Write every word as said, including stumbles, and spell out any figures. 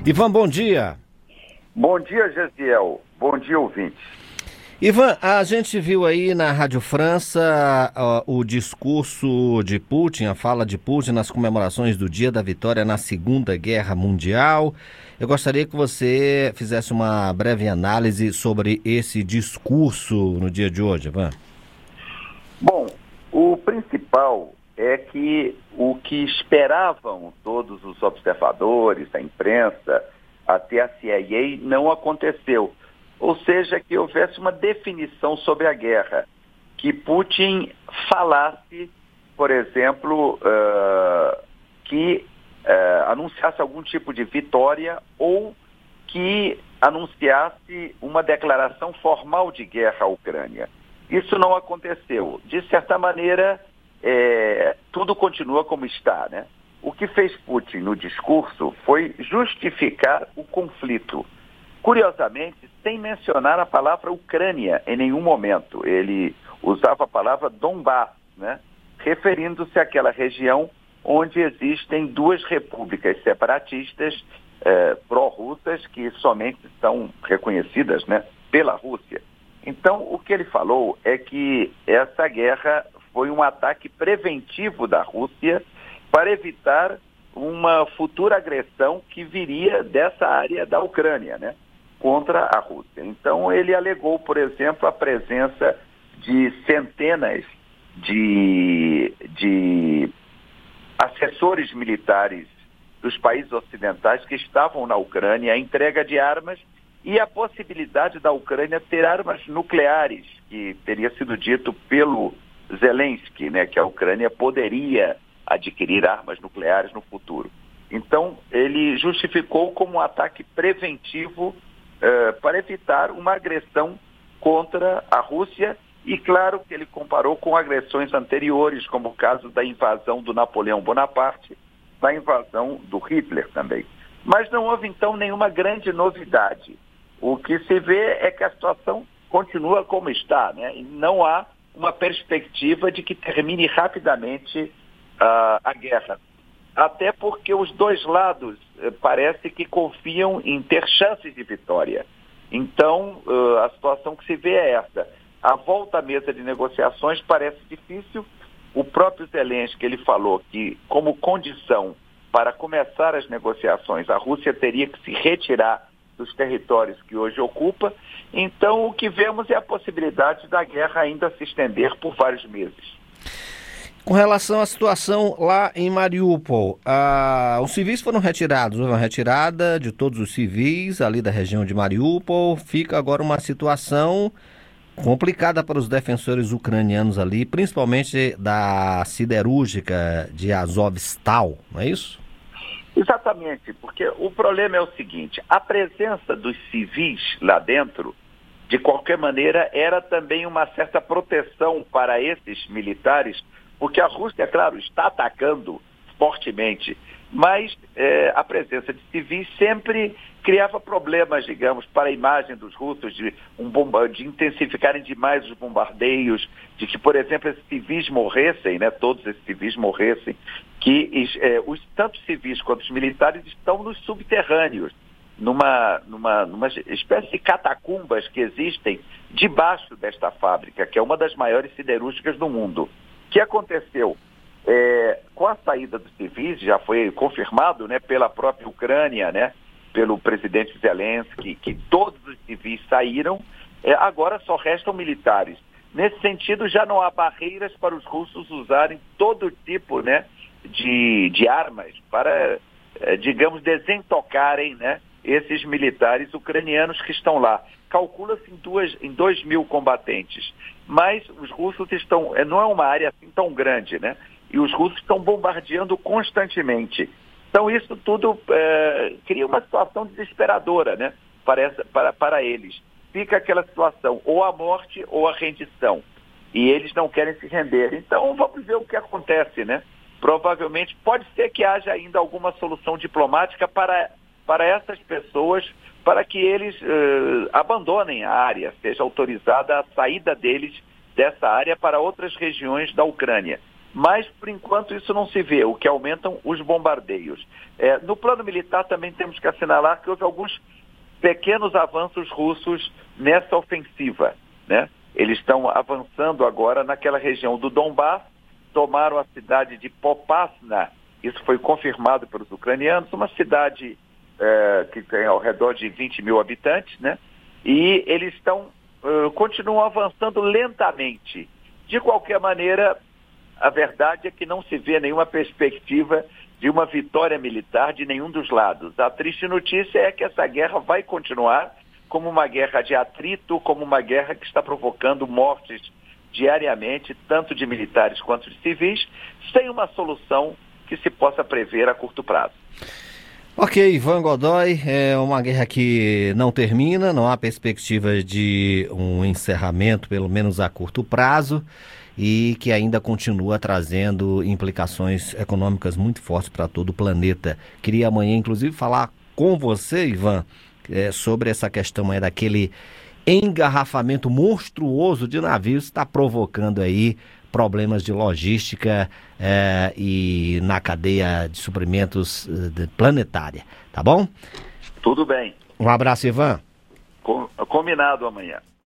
Ivan, bom dia. Bom dia, Gesiel. Bom dia, ouvintes. Ivan, a gente viu aí na Rádio França uh, o discurso de Putin, a fala de Putin nas comemorações do Dia da Vitória na Segunda Guerra Mundial. Eu gostaria que você fizesse uma breve análise sobre esse discurso no dia de hoje, Ivan. Bom, o principal é que o que esperavam todos os observadores, a imprensa, até a C I A, não aconteceu. Ou seja, que houvesse uma definição sobre a guerra, que Putin falasse, por exemplo, uh, que uh, anunciasse algum tipo de vitória ou que anunciasse uma declaração formal de guerra à Ucrânia. Isso não aconteceu. De certa maneira, é, tudo continua como está, né? O que fez Putin no discurso foi justificar o conflito. Curiosamente, sem mencionar a palavra Ucrânia em nenhum momento. Ele usava a palavra Donbass, né? Referindo-se àquela região onde existem duas repúblicas separatistas eh, pró-russas que somente são reconhecidas, né, pela Rússia. Então, o que ele falou é que essa guerra foi um ataque preventivo da Rússia para evitar uma futura agressão que viria dessa área da Ucrânia, né, contra a Rússia. Então, ele alegou, por exemplo, a presença de centenas de, de assessores militares dos países ocidentais que estavam na Ucrânia, a entrega de armas e a possibilidade da Ucrânia ter armas nucleares, que teria sido dito pelo Zelensky, né, que a Ucrânia poderia adquirir armas nucleares no futuro. Então, ele justificou como um ataque preventivo Uh, para evitar uma agressão contra a Rússia e, claro, que ele comparou com agressões anteriores, como o caso da invasão do Napoleão Bonaparte, da invasão do Hitler também. Mas não houve, então, nenhuma grande novidade. O que se vê é que a situação continua como está, né? E não há uma perspectiva de que termine rapidamente uh, a guerra. Até porque os dois lados eh, parece que confiam em ter chances de vitória. Então, uh, a situação que se vê é essa. A volta à mesa de negociações parece difícil. O próprio Zelensky, ele falou que, como condição para começar as negociações, a Rússia teria que se retirar dos territórios que hoje ocupa. Então, o que vemos é a possibilidade da guerra ainda se estender por vários meses. Com relação à situação lá em Mariupol, ah, os civis foram retirados, houve uma retirada de todos os civis ali da região de Mariupol. Fica agora uma situação complicada para os defensores ucranianos ali, principalmente da siderúrgica de Azovstal, não é isso? Exatamente, porque o problema é o seguinte: a presença dos civis lá dentro, de qualquer maneira, era também uma certa proteção para esses militares, porque a Rússia, claro, está atacando fortemente, mas é, a presença de civis sempre criava problemas, digamos, para a imagem dos russos, de, um bomba, de intensificarem demais os bombardeios, de que, por exemplo, esses civis morressem, né, todos esses civis morressem, que é, os, tanto civis quanto os militares estão nos subterrâneos, numa, numa, numa espécie de catacumbas que existem debaixo desta fábrica, que é uma das maiores siderúrgicas do mundo. O que aconteceu? É, com a saída dos civis, já foi confirmado, né, pela própria Ucrânia, né, pelo presidente Zelensky, que todos os civis saíram, é, agora só restam militares. Nesse sentido, já não há barreiras para os russos usarem todo tipo, né, de, de armas para, é, digamos, desentocarem, né, esses militares ucranianos que estão lá. Calcula-se em, duas, em dois mil combatentes, mas os russos estão, não é uma área assim tão grande, né? E os russos estão bombardeando constantemente. Então isso tudo é, cria uma situação desesperadora, né? Para, essa, para, para eles. Fica aquela situação, ou a morte ou a rendição. E eles não querem se render. Então vamos ver o que acontece, né? Provavelmente pode ser que haja ainda alguma solução diplomática para, para essas pessoas, para que eles uh, abandonem a área, seja autorizada a saída deles dessa área para outras regiões da Ucrânia. mas por enquanto isso não se vê, o que aumentam os bombardeios. É, no plano militar também temos que assinalar que houve alguns pequenos avanços russos nessa ofensiva, né? Eles estão avançando agora naquela região do Donbás, tomaram a cidade de Popasna, isso foi confirmado pelos ucranianos, uma cidade é, que tem ao redor de vinte mil habitantes, né? E eles estão, uh, continuam avançando lentamente. De qualquer maneira, a verdade é que não se vê nenhuma perspectiva de uma vitória militar de nenhum dos lados. A triste notícia é que essa guerra vai continuar como uma guerra de atrito, como uma guerra que está provocando mortes diariamente, tanto de militares quanto de civis, sem uma solução que se possa prever a curto prazo. Ok, Ivan Godoy, é uma guerra que não termina, não há perspectiva de um encerramento, pelo menos a curto prazo, e que ainda continua trazendo implicações econômicas muito fortes para todo o planeta. Queria amanhã, inclusive, falar com você, Ivan, é, sobre essa questão aí daquele engarrafamento monstruoso de navios que está provocando aí problemas de logística é, e na cadeia de suprimentos de planetária, tá bom? Tudo bem. Um abraço, Ivan. Com, combinado amanhã.